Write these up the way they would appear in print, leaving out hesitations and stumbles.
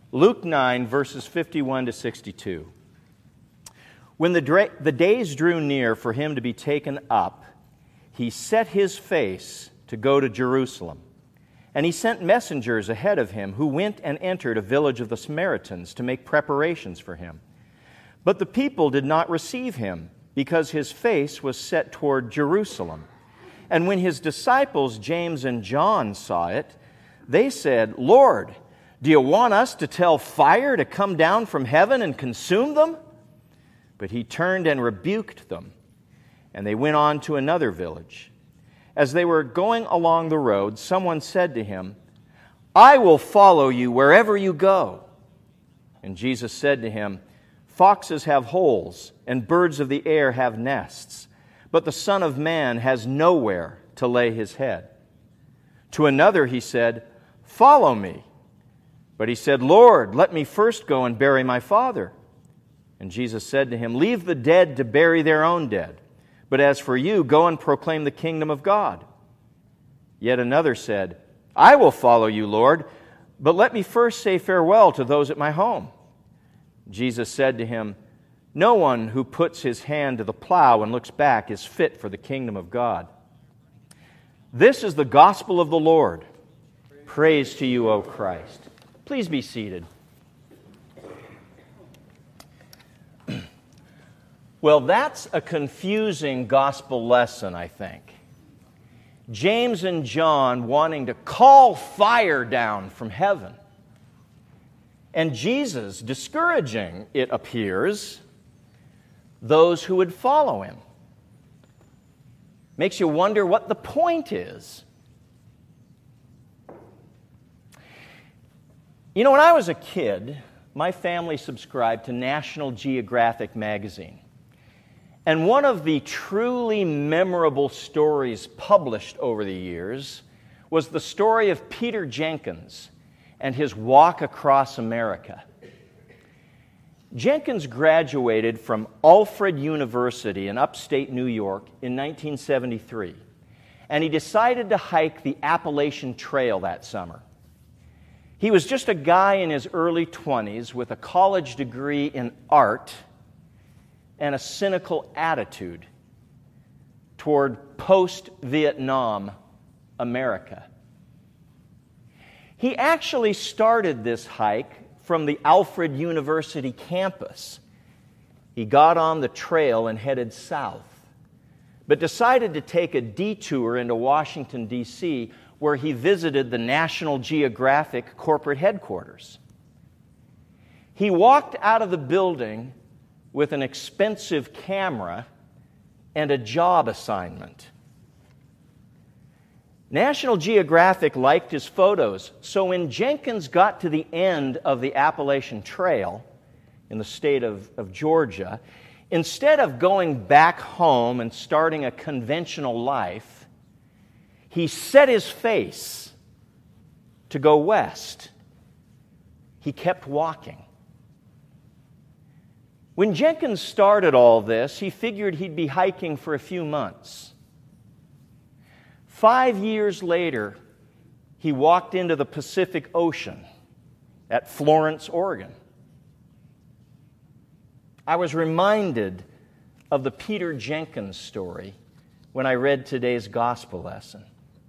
Luke 9, verses 51 to 62. When the days drew near for him to be taken up, he set his face to go to Jerusalem. And he sent messengers ahead of him who went and entered a village of the Samaritans to make preparations for him. But the people did not receive him because his face was set toward Jerusalem. And when his disciples James and John saw it, they said, "Lord, do you want us to tell fire to come down from heaven and consume them?" But he turned and rebuked them, and they went on to another village. As they were going along the road, someone said to him, "I will follow you wherever you go." And Jesus said to him, "Foxes have holes, and birds of the air have nests, but the Son of Man has nowhere to lay his head." To another he said, "Follow me." But he said, "Lord, let me first go and bury my father." And Jesus said to him, "Leave the dead to bury their own dead. But as for you, go and proclaim the kingdom of God." Yet another said, "I will follow you, Lord, but let me first say farewell to those at my home." Jesus said to him, "No one who puts his hand to the plow and looks back is fit for the kingdom of God." This is the gospel of the Lord. Praise to you, O Christ. Please be seated. Well, that's a confusing gospel lesson, I think. James and John wanting to call fire down from heaven. And Jesus discouraging, it appears, those who would follow him. Makes you wonder what the point is. You know, when I was a kid, my family subscribed to National Geographic magazine. And one of the truly memorable stories published over the years was the story of Peter Jenkins and his walk across America. Jenkins graduated from Alfred University in upstate New York in 1973, and he decided to hike the Appalachian Trail that summer. He was just a guy in his early 20s with a college degree in art and a cynical attitude toward post-Vietnam America. He actually started this hike from the Alfred University campus. He got on the trail and headed south, but decided to take a detour into Washington, D.C., where he visited the National Geographic corporate headquarters. He walked out of the building with an expensive camera and a job assignment. National Geographic liked his photos, so when Jenkins got to the end of the Appalachian Trail in the state of Georgia, instead of going back home and starting a conventional life, he set his face to go west. He kept walking. When Jenkins started all this, he figured he'd be hiking for a few months. 5 years later, he walked into the Pacific Ocean at Florence, Oregon. I was reminded of the Peter Jenkins story when I read today's gospel lesson.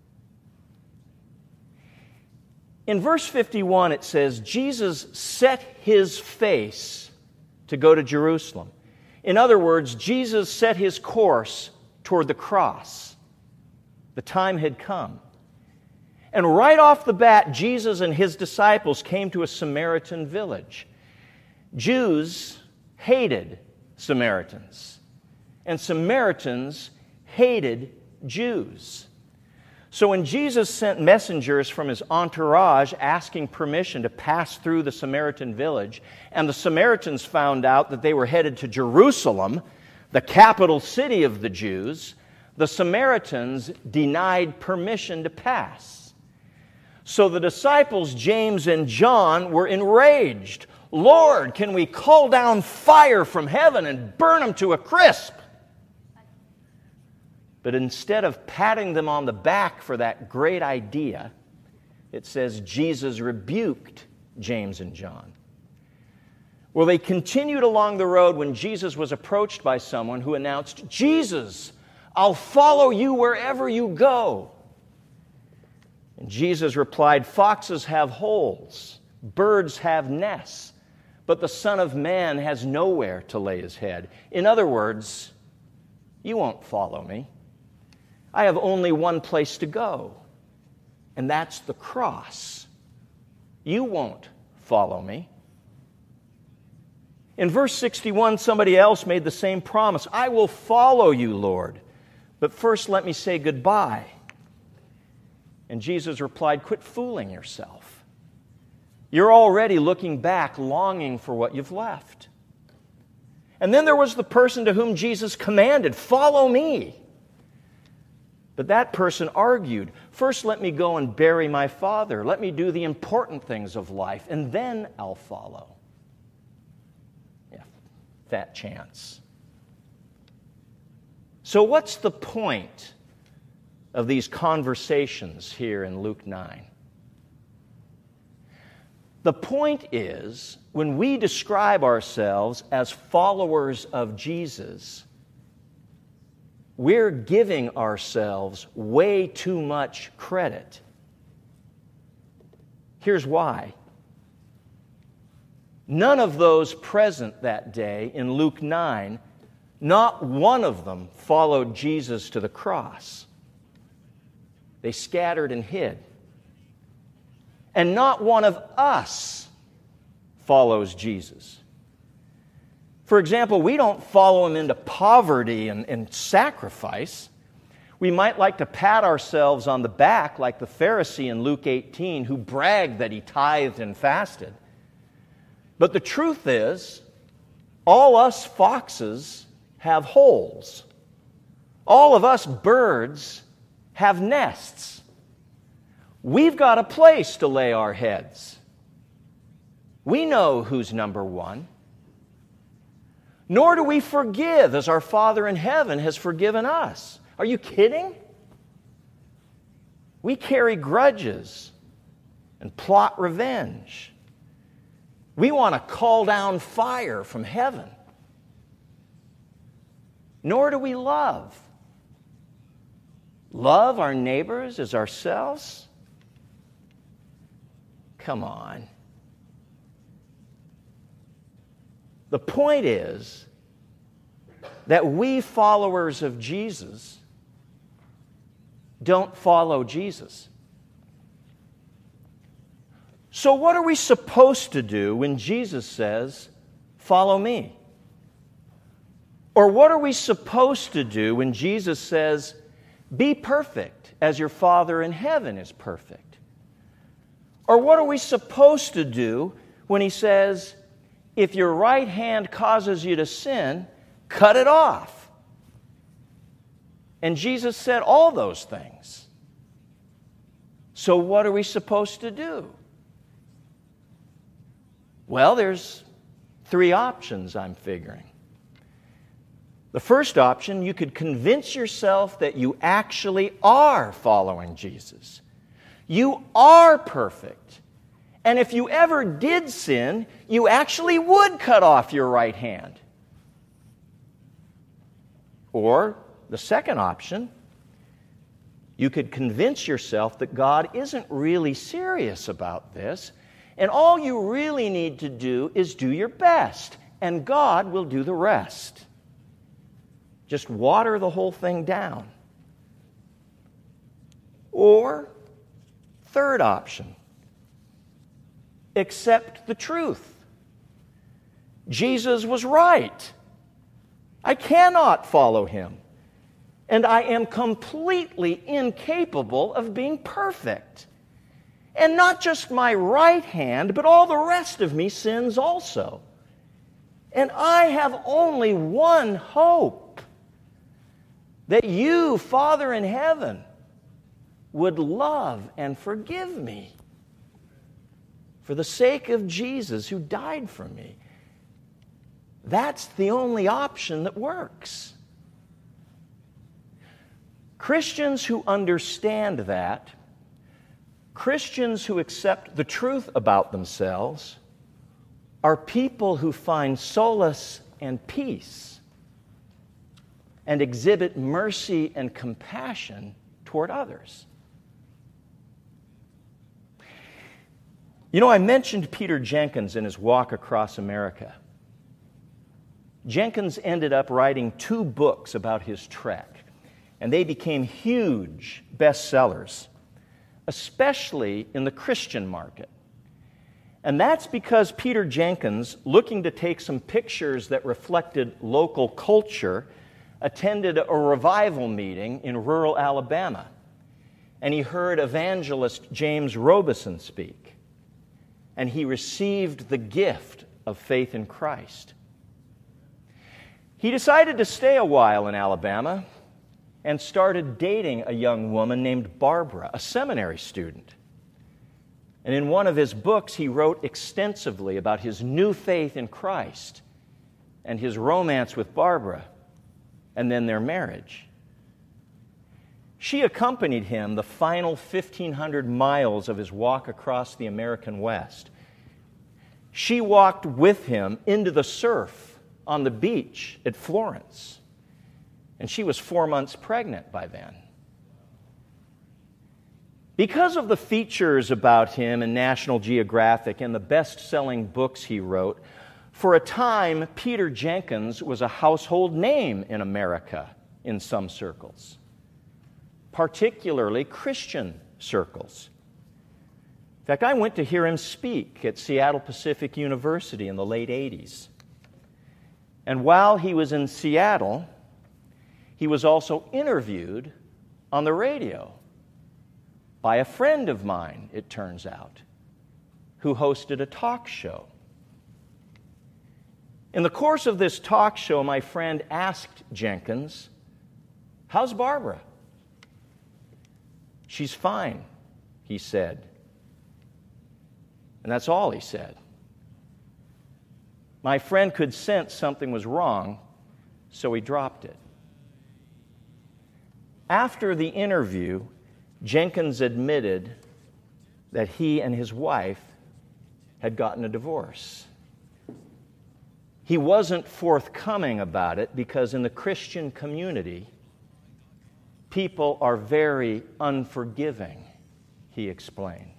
In verse 51, it says, Jesus set his face to go to Jerusalem. In other words, Jesus set his course toward the cross. The time had come. And right off the bat, Jesus and his disciples came to a Samaritan village. Jews hated Samaritans, and Samaritans hated Jews. So when Jesus sent messengers from his entourage asking permission to pass through the Samaritan village, and the Samaritans found out that they were headed to Jerusalem, the capital city of the Jews, the Samaritans denied permission to pass. So the disciples, James and John, were enraged. "Lord, can we call down fire from heaven and burn them to a crisp?" But instead of patting them on the back for that great idea, it says Jesus rebuked James and John. Well, they continued along the road when Jesus was approached by someone who announced, "Jesus, I'll follow you wherever you go." And Jesus replied, "Foxes have holes, birds have nests, but the Son of Man has nowhere to lay his head." In other words, you won't follow me. I have only one place to go, and that's the cross. You won't follow me. In verse 61, somebody else made the same promise. "I will follow you, Lord, but first let me say goodbye." And Jesus replied, "Quit fooling yourself. You're already looking back, longing for what you've left." And then there was the person to whom Jesus commanded, "Follow me." But that person argued, "First let me go and bury my father. Let me do the important things of life, and then I'll follow." Yeah, fat chance. So what's the point of these conversations here in Luke 9? The point is, when we describe ourselves as followers of Jesus, we're giving ourselves way too much credit. Here's why. None of those present that day in Luke 9, not one of them followed Jesus to the cross. They scattered and hid. And not one of us follows Jesus. For example, we don't follow him into poverty and sacrifice. We might like to pat ourselves on the back like the Pharisee in Luke 18 who bragged that he tithed and fasted. But the truth is, all us foxes have holes. All of us birds have nests. We've got a place to lay our heads. We know who's number one. Nor do we forgive as our Father in heaven has forgiven us. Are you kidding? We carry grudges and plot revenge. We want to call down fire from heaven. Nor do we love. Love our neighbors as ourselves? Come on. The point is that we followers of Jesus don't follow Jesus. So what are we supposed to do when Jesus says, "Follow me"? Or what are we supposed to do when Jesus says, "Be perfect as your Father in heaven is perfect"? Or what are we supposed to do when he says, "If your right hand causes you to sin, cut it off"? And Jesus said all those things. So what are we supposed to do? Well, there's three options I'm figuring. The first option, you could convince yourself that you actually are following Jesus. You are perfect. And if you ever did sin, you actually would cut off your right hand. Or the second option, you could convince yourself that God isn't really serious about this, and all you really need to do is do your best, and God will do the rest. Just water the whole thing down. Or, third option, accept the truth. Jesus was right. I cannot follow him. And I am completely incapable of being perfect. And not just my right hand, but all the rest of me sins also. And I have only one hope, that you, Father in heaven, would love and forgive me for the sake of Jesus who died for me. That's the only option that works. Christians who understand that Christians who accept the truth about themselves are people who find solace and peace and exhibit mercy and compassion toward others. You know, I mentioned Peter Jenkins in his walk across America. Jenkins ended up writing 2 books about his trek, and they became huge bestsellers, especially in the Christian market. And that's because Peter Jenkins, looking to take some pictures that reflected local culture, attended a revival meeting in rural Alabama, and he heard evangelist James Robison speak, and he received the gift of faith in Christ. He decided to stay a while in Alabama and started dating a young woman named Barbara, a seminary student. And in one of his books, he wrote extensively about his new faith in Christ and his romance with Barbara, and then their marriage. She accompanied him the final 1,500 miles of his walk across the American West. She walked with him into the surf on the beach at Florence, and she was 4 months pregnant by then. Because of the features about him in National Geographic and the best-selling books he wrote, for a time, Peter Jenkins was a household name in America in some circles, particularly Christian circles. In fact, I went to hear him speak at Seattle Pacific University in the late 80s. And while he was in Seattle, he was also interviewed on the radio by a friend of mine, it turns out, who hosted a talk show. In the course of this talk show, my friend asked Jenkins, "How's Barbara?" "She's fine," he said. And that's all he said. My friend could sense something was wrong, so he dropped it. After the interview, Jenkins admitted that he and his wife had gotten a divorce. He wasn't forthcoming about it because in the Christian community, people are very unforgiving, he explained.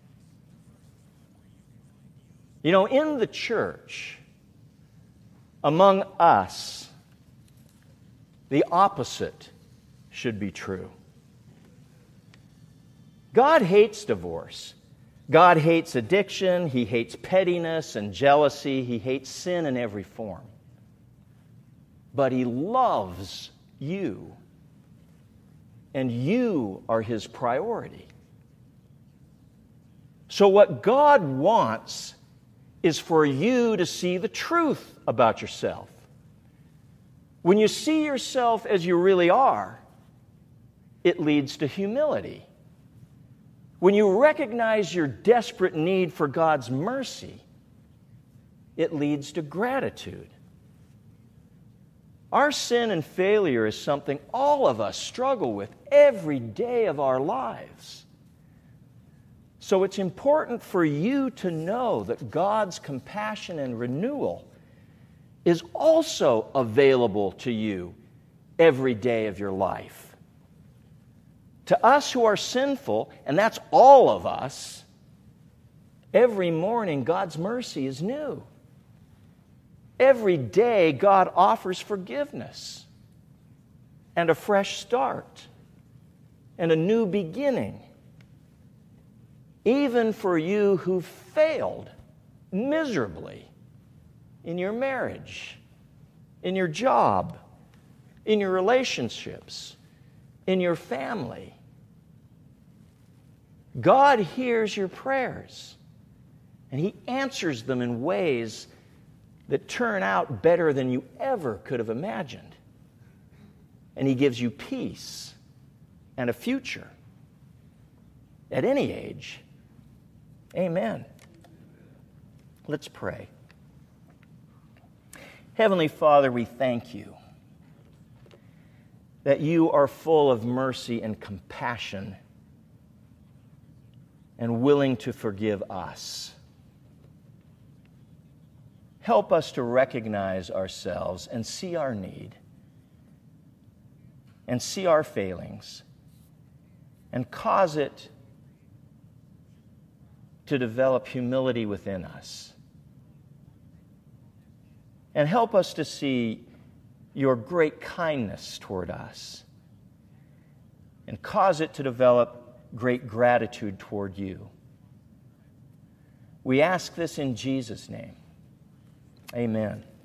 You know, in the church, among us, the opposite should be true. God hates divorce. God hates addiction. He hates pettiness and jealousy. He hates sin in every form. But He loves you. And you are His priority. So what God wants is for you to see the truth about yourself. When you see yourself as you really are, it leads to humility. When you recognize your desperate need for God's mercy, it leads to gratitude. Our sin and failure is something all of us struggle with every day of our lives. So it's important for you to know that God's compassion and renewal is also available to you every day of your life. To us who are sinful, and that's all of us, every morning God's mercy is new. Every day God offers forgiveness and a fresh start and a new beginning. Even for you who failed miserably in your marriage, in your job, in your relationships, in your family. God hears your prayers, and He answers them in ways that turn out better than you ever could have imagined. And He gives you peace and a future at any age. Amen. Let's pray. Heavenly Father, we thank You that You are full of mercy and compassion. and willing to forgive us. Help us to recognize ourselves and see our need and see our failings and cause it to develop humility within us. And help us to see your great kindness toward us and cause it to develop great gratitude toward you. We ask this in Jesus' name. Amen.